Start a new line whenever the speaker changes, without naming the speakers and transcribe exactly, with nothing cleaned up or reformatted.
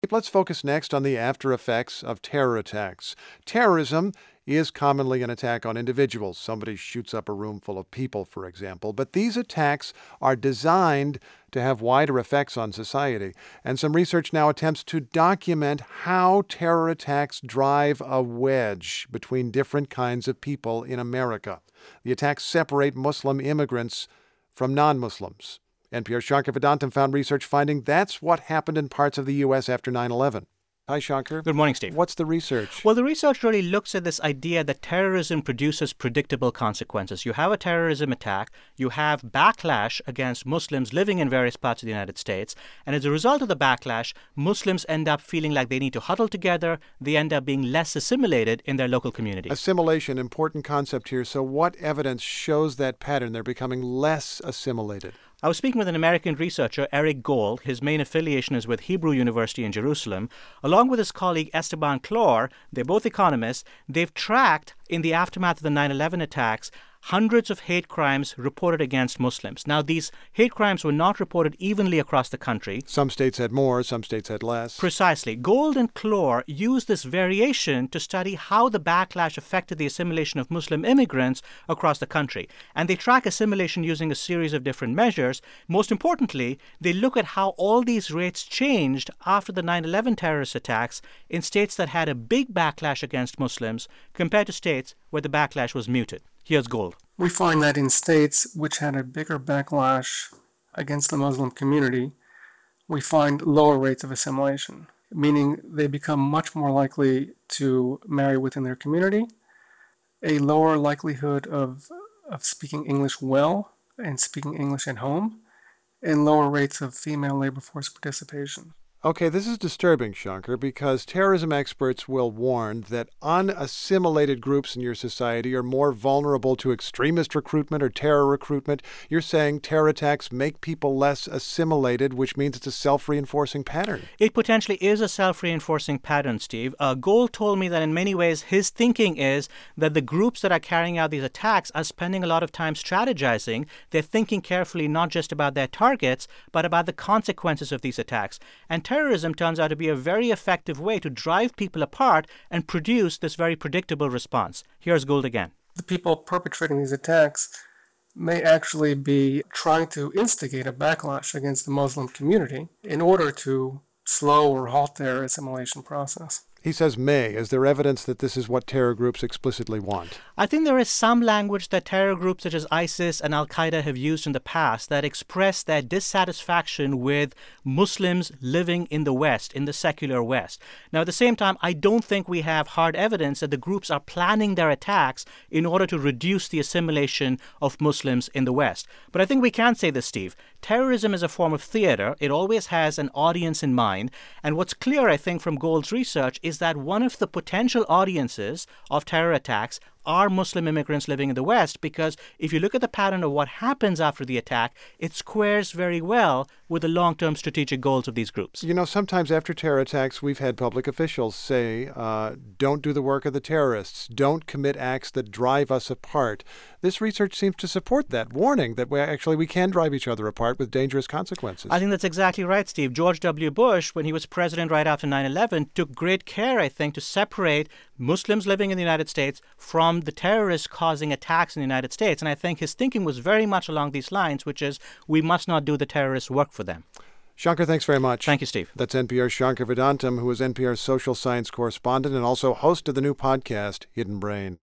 Let's focus next on the after effects of terror attacks. Terrorism is commonly an attack on individuals. Somebody shoots up a room full of people, for example. But these attacks are designed to have wider effects on society. And some research now attempts to document how terror attacks drive a wedge between different kinds of people in America. The attacks separate Muslim immigrants from non-Muslims. N P R's Shankar Vedantam found research finding that's what happened in parts of the U S after nine eleven. Hi, Shankar.
Good morning, Steve.
What's the research?
Well, the research really looks at this idea that terrorism produces predictable consequences. You have a terrorism attack, you have backlash against Muslims living in various parts of the United States, and as a result of the backlash, Muslims end up feeling like they need to huddle together, they end up being less assimilated in their local communities.
Assimilation, important concept here. So what evidence shows that pattern? They're becoming less assimilated.
I was speaking with an American researcher, Eric Gold. His main affiliation is with Hebrew University in Jerusalem. Along with his colleague Esteban Clor, they're both economists, they've tracked, in the aftermath of the nine eleven attacks, hundreds of hate crimes reported against Muslims. Now, these hate crimes were not reported evenly across the country.
Some states had more, some states had less.
Precisely. Gold and Clor used this variation to study how the backlash affected the assimilation of Muslim immigrants across the country. And they track assimilation using a series of different measures. Most importantly, they look at how all these rates changed after the nine eleven terrorist attacks in states that had a big backlash against Muslims compared to states where the backlash was muted. Here's Gold.
We find that in states which had a bigger backlash against the Muslim community, we find lower rates of assimilation, meaning they become much more likely to marry within their community, a lower likelihood of, of speaking English well and speaking English at home, and lower rates of female labor force participation.
Okay, this is disturbing, Shankar, because terrorism experts will warn that unassimilated groups in your society are more vulnerable to extremist recruitment or terror recruitment. You're saying terror attacks make people less assimilated, which means it's a self-reinforcing pattern.
It potentially is a self-reinforcing pattern, Steve. Uh, Gold told me that in many ways his thinking is that the groups that are carrying out these attacks are spending a lot of time strategizing. They're thinking carefully not just about their targets, but about the consequences of these attacks. And terrorism turns out to be a very effective way to drive people apart and produce this very predictable response. Here's Gold again.
The people perpetrating these attacks may actually be trying to instigate a backlash against the Muslim community in order to slow or halt their assimilation process.
He says may. Is there evidence that this is what terror groups explicitly want?
I think there is some language that terror groups such as ISIS and Al-Qaeda have used in the past that express their dissatisfaction with Muslims living in the West, in the secular West. Now, at the same time, I don't think we have hard evidence that the groups are planning their attacks in order to reduce the assimilation of Muslims in the West. But I think we can say this, Steve. Terrorism is a form of theater. It always has an audience in mind. And what's clear, I think, from Gold's research is that one of the potential audiences of terror attacks are Muslim immigrants living in the West, because if you look at the pattern of what happens after the attack, it squares very well with the long-term strategic goals of these groups.
You know, sometimes after terror attacks, we've had public officials say, uh, don't do the work of the terrorists, don't commit acts that drive us apart. This research seems to support that warning that we actually we can drive each other apart with dangerous consequences.
I think that's exactly right, Steve. George W. Bush, when he was president right after nine eleven, took great care, I think, to separate Muslims living in the United States from the terrorists causing attacks in the United States. And I think his thinking was very much along these lines, which is we must not do the terrorists' work for them.
Shankar, thanks very much.
Thank you, Steve.
That's N P R's Shankar Vedantam, who is N P R's social science correspondent and also host of the new podcast, Hidden Brain.